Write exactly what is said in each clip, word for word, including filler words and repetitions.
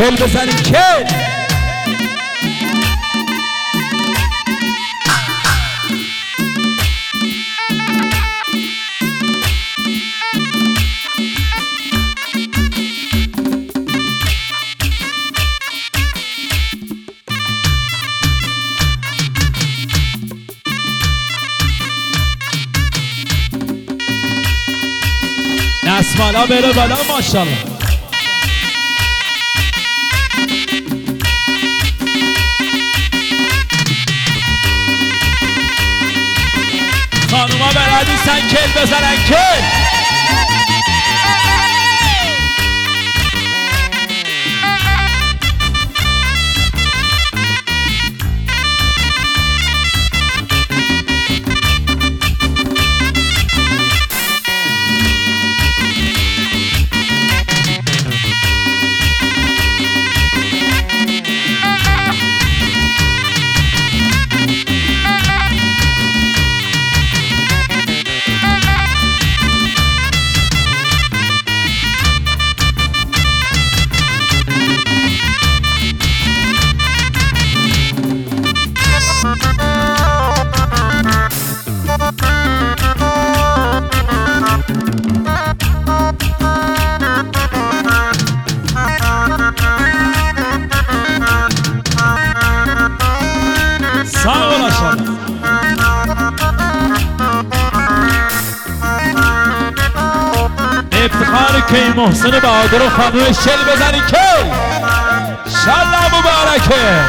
کل بزنیم کل. نسمالا بره بالا ماشاءالله. خانوما بلدیستن کل بزنن کل. افتخار کی محسن بهادر و خانومش چل بزنی کی شالله مبارکه.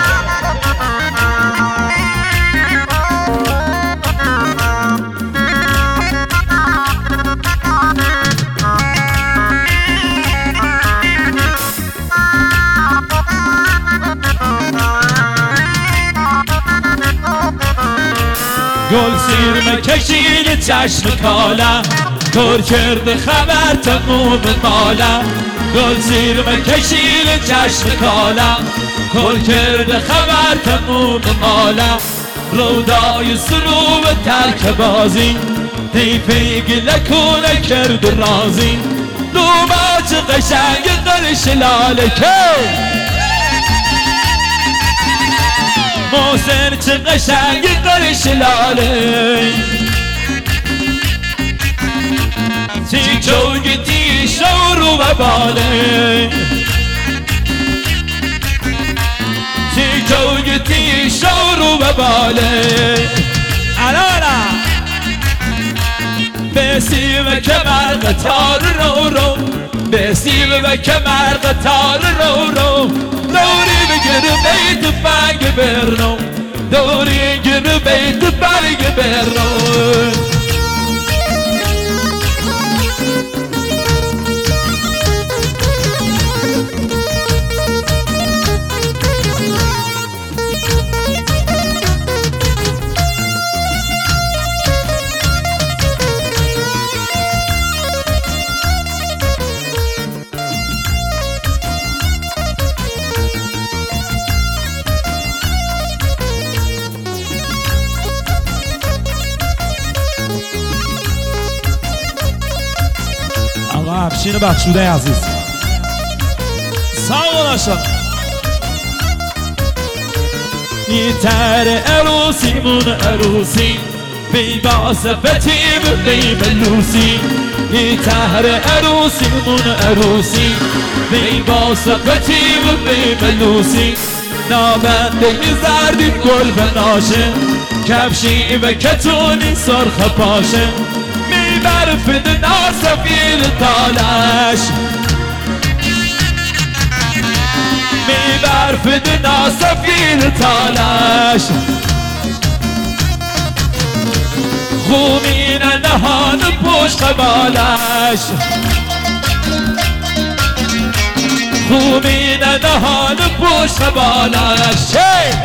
گل سیر مکشید چشم کالا کار کرده خبر تموم مالا. گل زیر مکشید چشم کالا کار کرده خبر تموم مالا. رودای سرو و ترک بازی دیفه گله کنه کرد رازی. دوماچ قشنگ قرش لاله که محسن چه قشنگ قرش لاله. تی چوگتی شورو و باله تی چوگتی شورو و باله. الالا بسی و کمر قطار رو رو بسی و کمر قطار رو رو. دوری بگر بیت بگ برنو دوری گر بیت بگ برنو. افشین بخشوده عزیز سلام آشان. ایتر عروسیمون عروسی بی باسفتیم بی ملوسی. ایتر عروسیمون عروسی بی باسفتیم بی ملوسی. نابنده زردی گل بناشه کفشی و کتونی سرخ پاشه. برفد ناسفیل تالش می برفد ناسفیل تالش. خومین نهان پشت قبالش خومین نهان پشت قبالش.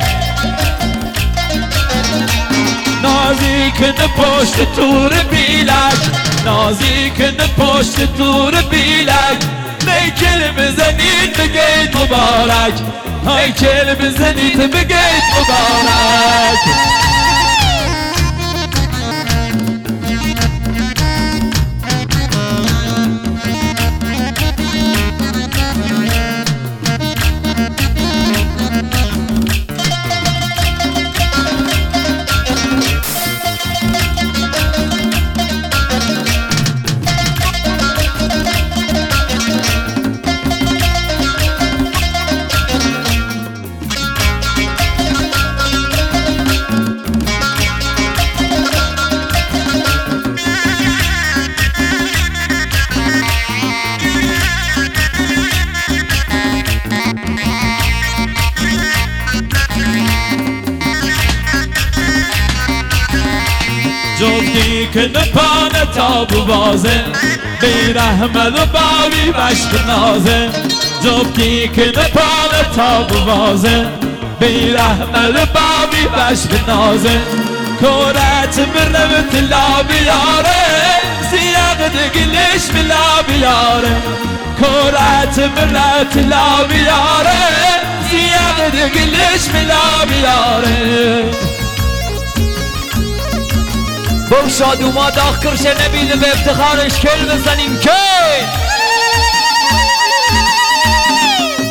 نازیک نه پشت تور بیلک نازیک نه پشت تور بیلک. نیکل بزنید بگید مبارک نیکل بزنید بگید مبارک. که نپانه تا بوازه بیرحمد و باوی بشت نازه جفتی که نپانه تا بوازه بیرحمد و باوی بشت نازه کورت مرنم تلا بیاره سیاق دگلش بلا بیاره کورت مرنم تلا بیاره سیاق دگلش بلا بیاره بگشاد اومد آخر کرشه نبیده به افتخارش کل بزنیم که